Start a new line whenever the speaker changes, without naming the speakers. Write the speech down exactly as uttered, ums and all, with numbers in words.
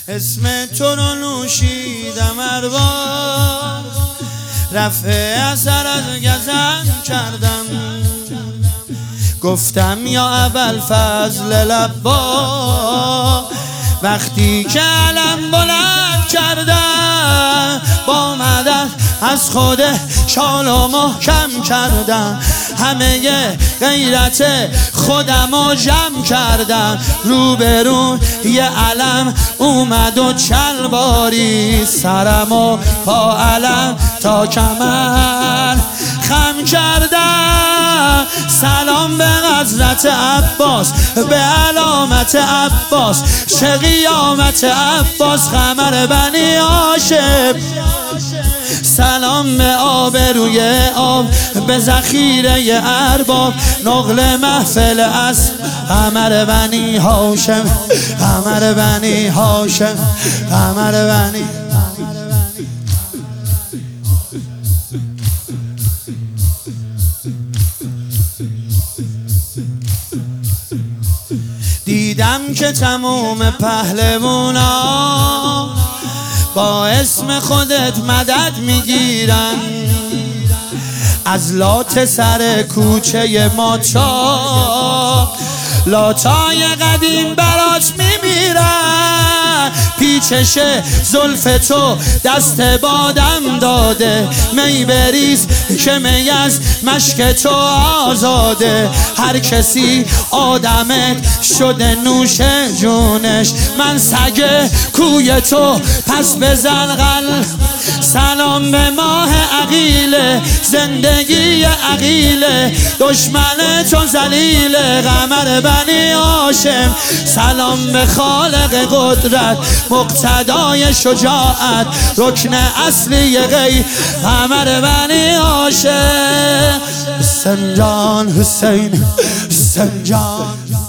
اسم تو رو نوشیدم ارباب، رفع اثر از گزن کردم. گفتم یا ابوالفضل لبا، وقتی که علم بلند کردم، با مدد از خود شال و محکم کردم. همه غیرت خودم رو جمع کردم. روبرو یه علم اومد و چلباری، سرم و پا علم تا کمر خم کردم. سلام به حضرت عباس، به علامت عباس، چه قیامت عباس، قمر بنی هاشم. سلام به آبروی آب، به ذخیره ارباب، نقل محفل از قمر بنی هاشم، قمر بنی هاشم، قمر بنی. دیدم که تموم پهلوانا با اسم خودت مدد میگیرن، از لات سر کوچه ما چاق لاتای قدیم برات میمیرن. پیچش زلف تو دست بادم داده، می بریز که می از مشک تو آزاده. هر کسی آدمت شده نوش جونش، من سگ کوی تو پس بزن قلب. سلام به ماه عقیله، زندگی عقیله، دشمن تو ذلیله، قمر بنی هاشم. سلام به خالق قدرت، مقتدای شجاعت، رکن اصلی غیب، قمر بنی هاشم. حسین جان، حسین، حسین جان.